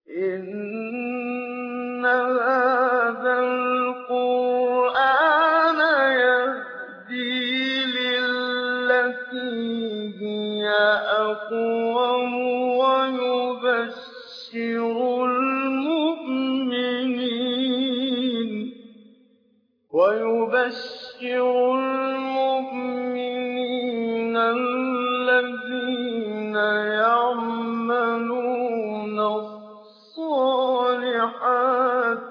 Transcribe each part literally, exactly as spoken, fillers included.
إِنَّ هَٰذَا الْقُرْآنَ يَهْدِي لِلَّتِي هِيَ أَقْوَمُ وَيُبَشِّرُ الْمُؤْمِنِينَ الَّذِينَ يَعْمَلُونَ الصَّالِحَاتِ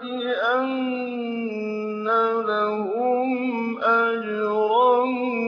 أَنَّ لَهُمْ أَجْرًا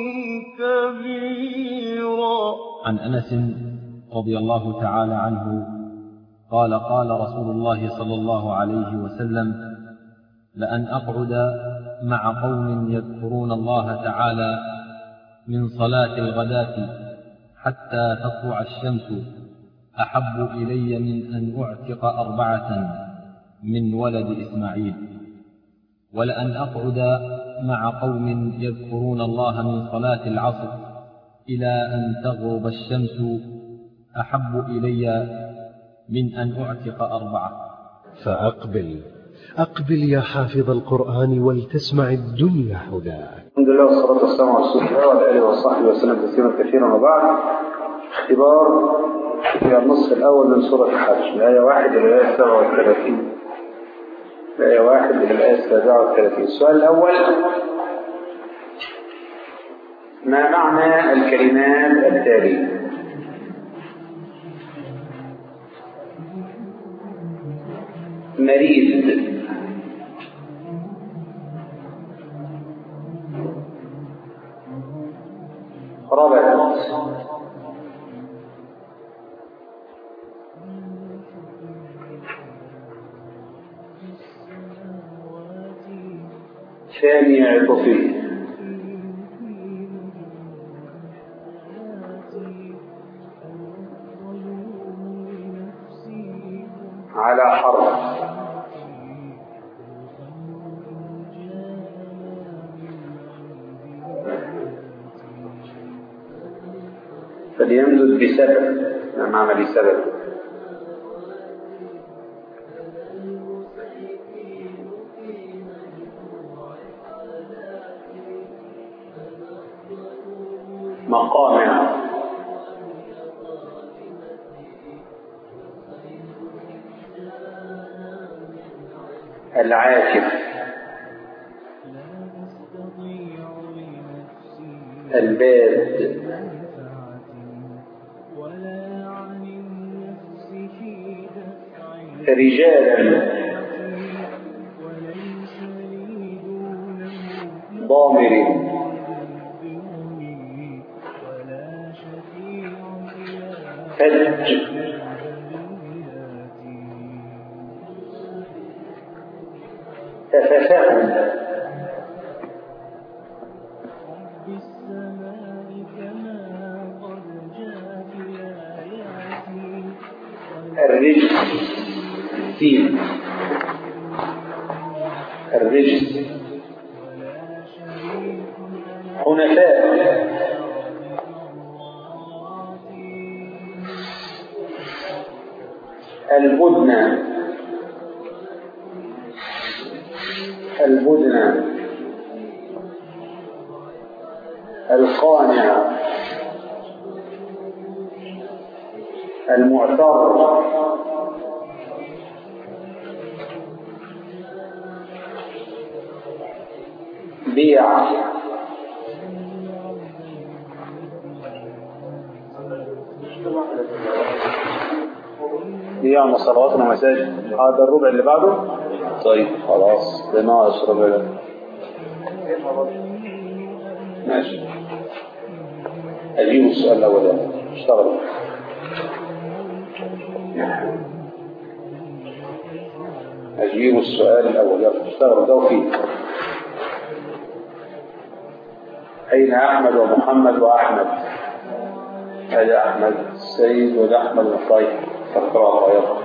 كَبِيرًا. عن أنس رضي الله تعالى عنه قال قال رسول الله صلى الله عليه وسلم: لأن أقعد مع قوم يذكرون الله تعالى من صلاة الغداة حتى تطلع الشمس أحب إلي من أن أعتق أربعة من ولد إسماعيل. ولأن أقعد مع قوم يذكرون الله من صلاة العصر إلى أن تغرب الشمس أحب إلي من أن أعتق أربعة. فأقبل أقبل يا حافظ القرآن ولتسمع الدنيا هداك. الحمد لله والصلاة والسلام على رسول الله وعلى آله وصحبه وسلم تسليما كثيرا. وبعد، اختبار في النصف الأول من سورة الحج، من آية واحد إلى الآية سبعة وثلاثين. الآية واحد إلى الآية سبعة وثلاثين. السؤال الأول: ما معنى الكلمات التالية؟ مريض، ربط، ثاني عطفي، على حرف، فليمدد بسبب. ما معنى بسبب؟ مقامع، العاكف، الباد، رجالا، ضامر، فج، تفهم، الرجل، الدين، الرجل، حنفاء، البدنة، البدنة، القانع، المعتر، بيع، بيع مصلوات ومساجد. هذا الربع اللي بعده. طيب خلاص، ده ناقص ربع ده. ماشي، أجيب السؤال الأول ده. اشتغل. أجيب السؤال الأول. يلا اشتغلوا توفيق. أين أحمد ومحمد وأحمد؟ هذا أحمد السيد وده أحمد الطيب. فقرأ يلا.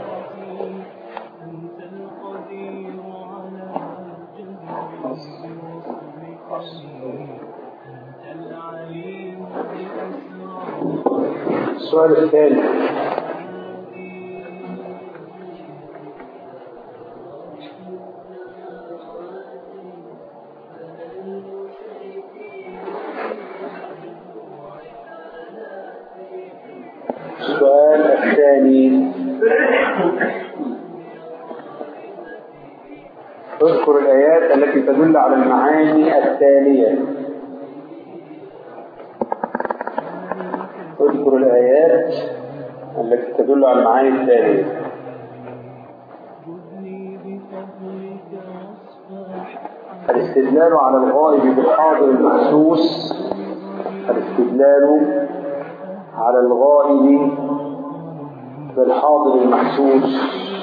السؤال الثاني: اذكر الآيات التي تدل على المعاني التالية. اذكر الآيات التي تدل على المعاني التالية. الاستدلال على الغائب بالحاضر المحسوس. الاستدلال على الغائب بالحاضر المحسوس.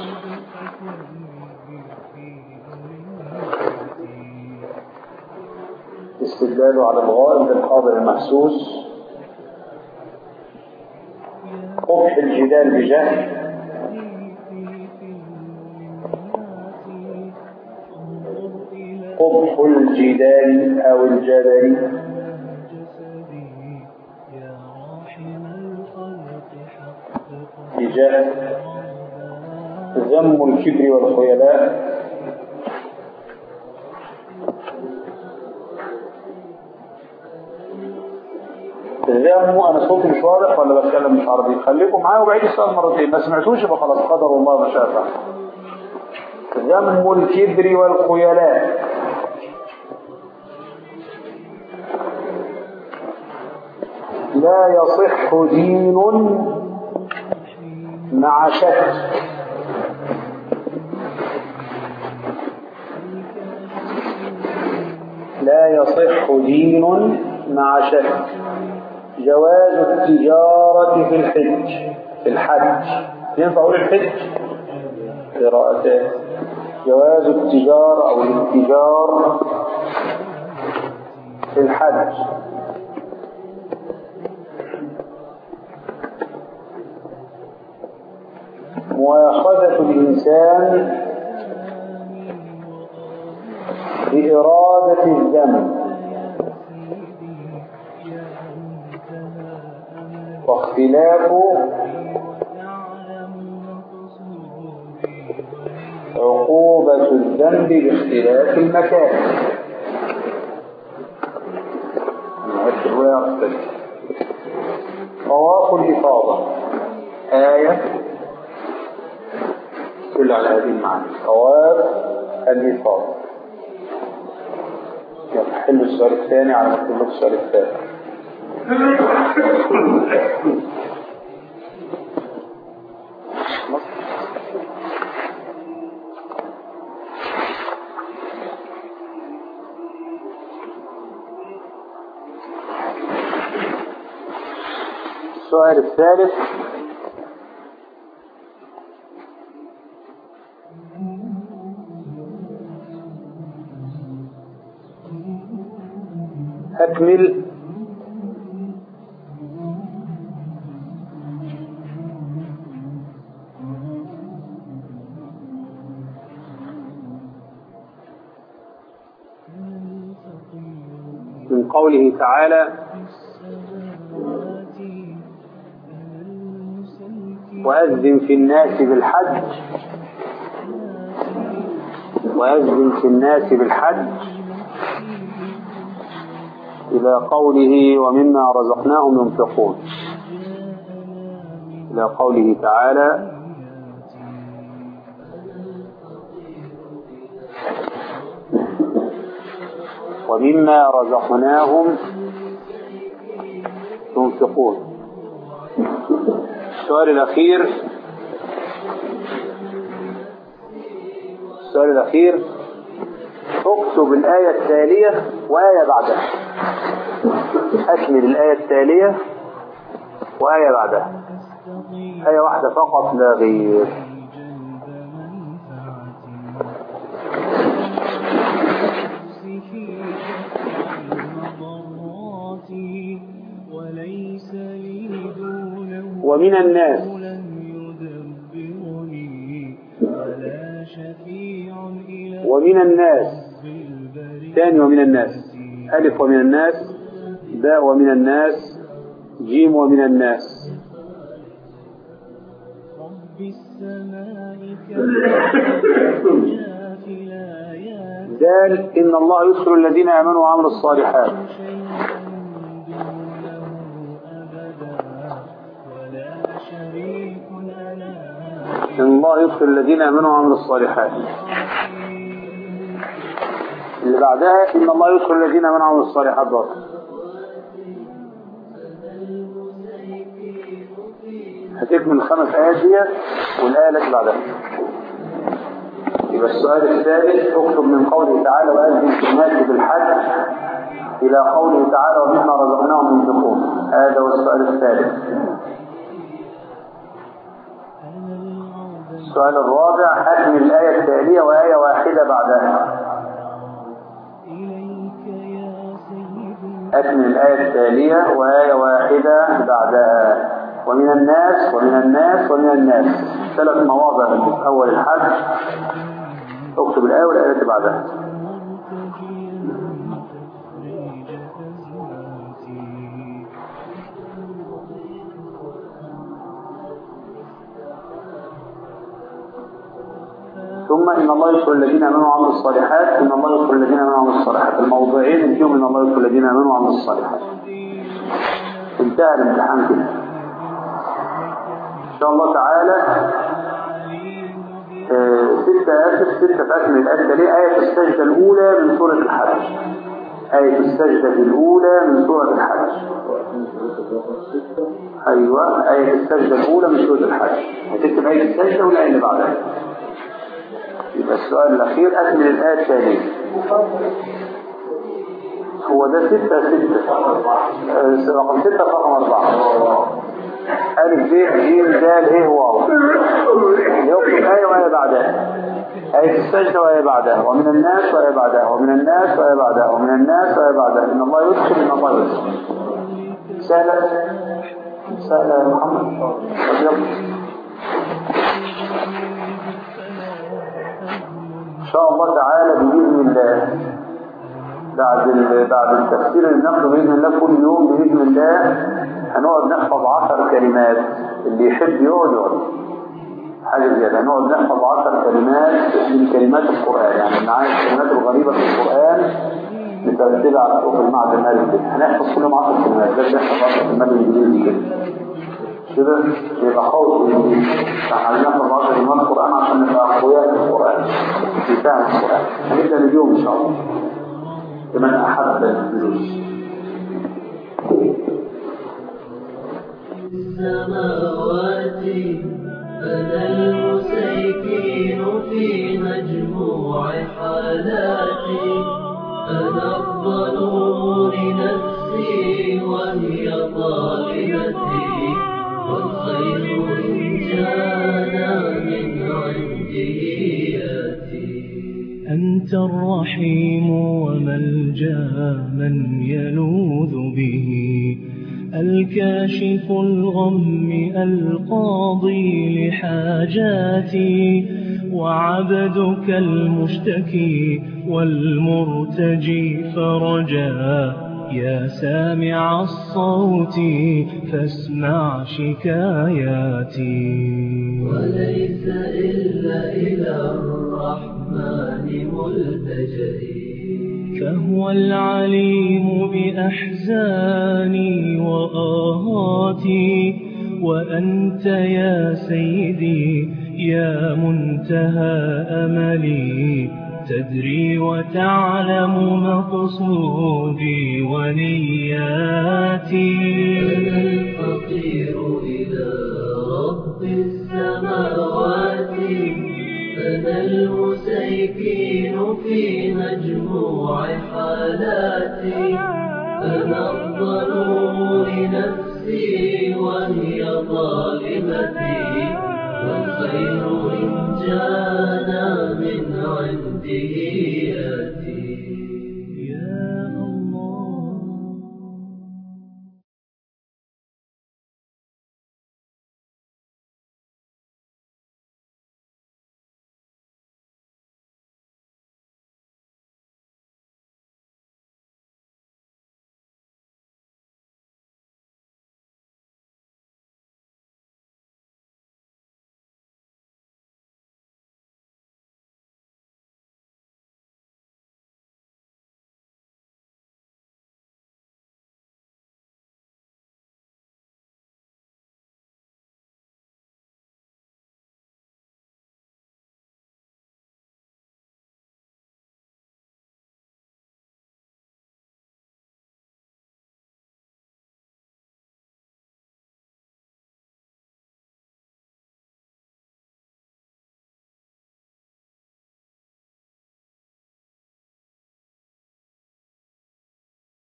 الاستدلال على الغائب بالحاضر المحسوس. قبح الجدال بجهل. قبح الجدال أو الجدل بجهل. ذم الكبر والخيلاء. الذم، أنا صوتي مش واضح ولا بتكلم مش عربي؟ خليكم معايا وبعيد السؤال مرتين، ما سمعتوش يبقى خلاص قدر الله ما شاء فعل. ذم الكبر والخيلاء. لا يصح دين مع شك. لا يصح دين مع شك. جواز التجارة في الحج. في الحج ينفع أقول الحج؟ قراءتين. جواز التجارة أو الاتجار في الحج. مؤاخذة الإنسان بإرادة الذنب واختلاف عقوبة الذنب باختلاف المكان. طواف الإفاضة آية كل على هذه المعنى. طواف الإفاضة. يلا حلوا السؤال الثاني على ما تقول السؤال الثاني. السؤال الثالث. أكمل من قوله تعالى وأذن في الناس بالحج. وأذن في الناس بالحج إلى قوله ومما رزقناهم ينفقون. إلى قوله تعالى ومما رزقناهم ينفقون. السؤال الأخير. السؤال الأخير اكتب الآية التالية وآية بعدها. أكمل الآية التالية وآية بعدها. آية واحدة فقط لا غير. ومن الناس. ومن الناس ثاني ومن الناس. ألف ومن الناس، باء ومن الناس، جيم ومن الناس. دال إن الله يدخل الذين آمنوا وعملوا الصالحات. إن الله يدخل الذين آمنوا وعملوا الصالحات. اللي بعدها إن الله يدخل الذين آمنوا وعملوا الصالحات برضه. هتكمل الخمس آيات دي والآية التي بعدها. يبقى السؤال الثالث اكتب من قوله تعالى وأذن في الناس بالحج إلى قوله تعالى ومما رزقناهم ينفقون. هذا هو السؤال الثالث. السؤال الرابع أكمل الآية التالية وآية واحدة بعدها. أكمل الآية التالية وآية واحدة بعدها. ومن الناس ومن الناس ومن الناس ثلاث مواضع في أول الحج. اكتب الآية والآية التي بعدها. ثم إن الله يدخل الذين آمنوا وعملوا الصالحات. إن الله يدخل الذين آمنوا وعملوا الصالحات. الموضوعين فيهم إن الله يدخل الذين آمنوا وعملوا الصالحات. انتهى الامتحان كده. إن شاء الله تعالى آه ستة آسف ستة في أكمل الآية التالية. آية السجدة الأولى من سورة الحج. آية السجدة الأولى من سورة الحج. أيوة آية السجدة الأولى من سورة الحج. هتكتب آية السجدة والآية اللي بعدها. يبقى السؤال الأخير أكمل الآية التالية. هو ده ستة ستة رقم ستة رقم أربعة. ألف ب ج د ه واو. يكتب آية وآية بعدها. آية السجدة وآية بعدها. ومن الناس وآية بعدها. ومن الناس وآية بعدها. ومن الناس وآية بعدها. إن الله يدخل إن الله يدخل. سهلة سهلة يا محمد. إن شاء الله تعالى بإذن الله بعد بعد التفسير اللي بناخده بإذن الله كل يوم بإذن الله هنقعد نحفظ عشر كلمات. اللي يحب يقعد يقعد حاجة زيادة. هنقعد نحفظ عشر كلمات من كلمات القرآن. يعني معايا الكلمات الغريبة في القرآن مترتبة على حروف المعجم المالي. هنحفظ كل يوم عشر كلمات. لازم نحفظ عشر كلمات بالإنجليزي كده كده يبقى خوف الإنجليزي. فاحنا نحفظ عشر كلمات القرآن عشان نبقى أقوياء في القرآن في فهم القرآن. هنبدأ اليوم إن شاء الله لمن أحب الفلوس. السماوات بنى المسيكين في مجموع حالاتي. أنا الظلوم لنفسي وهي ظالمتي والخير إن جانا من عنده يأتي. أنت الرحيم وملجأ من يلوذ به. الكاشف الغم القاضي لحاجاتي. وعبدك المشتكي والمرتجي فرجا. يا سامع الصوت فاسمع شكاياتي. وليس إلا إلى الرحمن ملتجئي. فهو العليم بأحزاني وآهاتي. وأنت يا سيدي يا منتهى أملي. تدري وتعلم مقصودي ونياتي. أنا الفقير إلى رب السماوات. أنا المسيكين في مجموع حالاتي. أنا الظلوم لنفسي وهي ظالمتي والخير إن جانا من عنده يأتي.